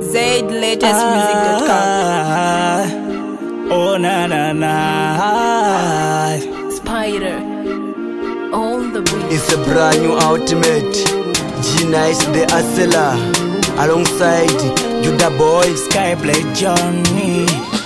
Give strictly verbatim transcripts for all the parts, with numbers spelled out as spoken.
Zaid latest music dot com. Oh na na na. Spider on the beat. It's a brand new ultimate. G-Nice the Hustler alongside Judah Boy Skyplay Johnny.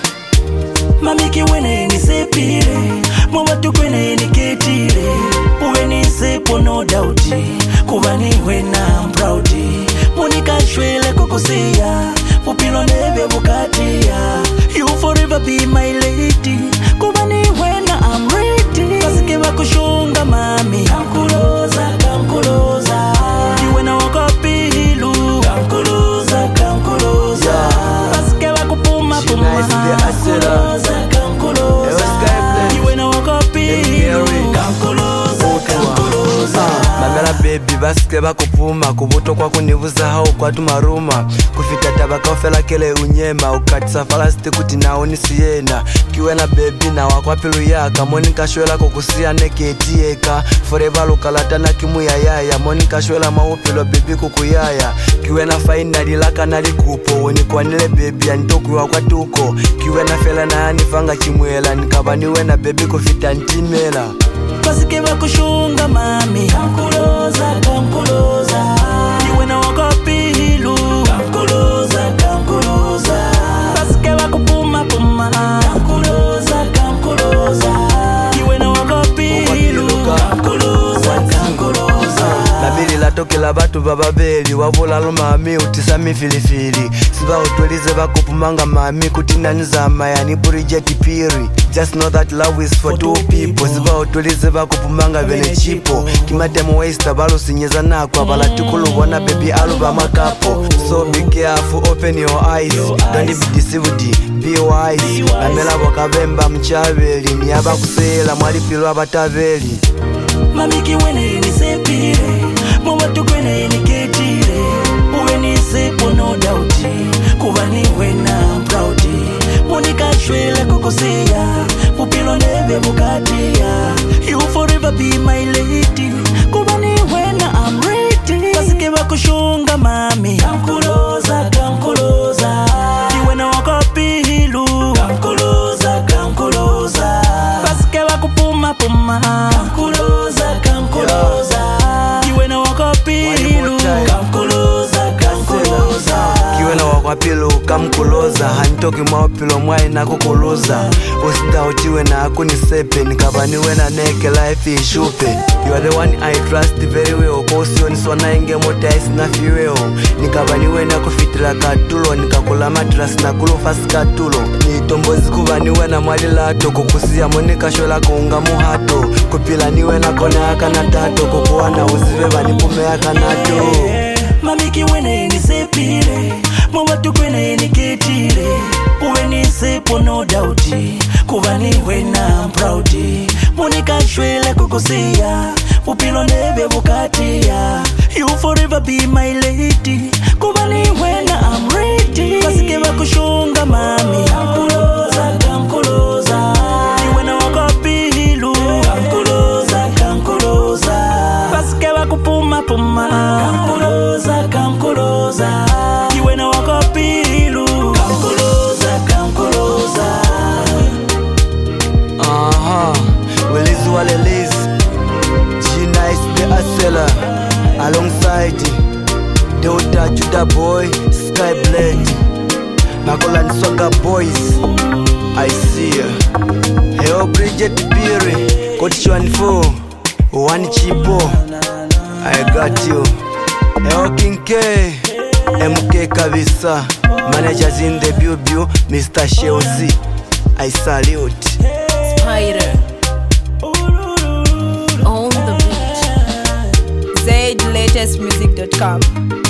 Mamiki wene ni sepire, mwatu kwene ni ketire. Uwe ni sepo no doubt, kubani wena I'm proud. Monika shwele kukusia, pupilo nebe bukatia. You forever be my lady, kubani wena I'm ready. Kasike wakushunga mami, kamkuloza, kamkuloza. You wena wakapilu, kamkuloza, kamkuloza. Kasike wakupuma puma, kamkuloza, kamkuloza. You wena wakapilu, kamkuloza, kamkuloza. Mamela baby basike bakupuma kubuto kwa kunivuza hao kwa tumaruma kufita tabaka ofela kele unyema ukatisa falasti kuti nao nisiyena kiwena baby na wakwapilu yaka monika shwela kukusia neketieka forever lukalatana kimu ya yaya monika shwela maupilo baby kukuyaya kiwena finali laka nalikupo wenikwanile baby anitokuwa kwa tuko kiwena fela na yanifanga chimwela nikabaniwena baby kufita ntimela Kasike wakushunga mami, kamkuloza, kamkuloza. You na wakapilu, kamkuloza, kamkuloza. Kasike wakupuma puma, kamkuloza, kamkuloza. You na wakapilu, kamkuloza, kamkuloza. Nabili latoke la batu bababeli wavula lo mami utisami filifili siba utwelize bakupumanga mami kutina nizama yani burijeti piri. Just know that love is for two people. Siba utwelize bakupumanga vene chipo kimatemo waste balo sinyeza nakwa bala tukulu wana baby aluba makapo. So be careful, open your eyes, don't be deceived, be wise. Namela wakabemba mchaveli niyaba kusela mwalipilo abataveli. Mamiki wene ni sepire, mwatu kwene ni ketire. Uwe ni sepo no doubt, kubani wena I'm proud. Monika shwele kukusia, pupilo nebe bukatia. You forever be my lady, kubani wena I'm ready. Kasike wakushunga mami, kamkuloza, kamkuloza. You wena wakapilu, kamkuloza, kamkuloza. Kasike wakupuma puma, kamkuloza, kamkuloza. You wena wakapilu, kamkuloza, kamkuloza. Kiwena wakwapilu kamkuloza hantoki maupilo mwai na kukuluza usida uchiwe na akunisepe nikabaniwe na neke life ishupe. You are the one I trust very well kosio niswana inge mota isi na fiweo nikabaniwe na kufitila katulo nikakula matras na kulufasi katulo nitombozi kubaniwe na mwali lato kukusia monika shola kuunga muhato kupila niwe na kone haka na tato kukuwa na uzive banipume haka nato. Mamiki wene ni sepire, mwatu kwene ni ketire. Uwe ni sepo no doubt, kubani wena I'm proud. Monika shwele kukusia, pupilo nebe bukatia. You forever be my lady, kubani wena I'm ready. Kasike wakushunga mami, kamkuloza, kamkuloza. You wena wakapilu, kamkuloza, kamkuloza. Kasike wakupuma puma, kamkuloza, kamkuloza. You wena wakapilu, kamkuloza, kamkuloza. Aha, Welizu Waleliz, G-Nice the Hustler alongside Deuta Judah Boy Skyblade Makola Nsoga Boys. I see ya. Heo Bridget Piri Coach one four One Chipo I got you. Heo King K M K Kabisa Managers in the Bubu Mister Shelzy. I salute. Spider on the beat. Zaid latest music dot com.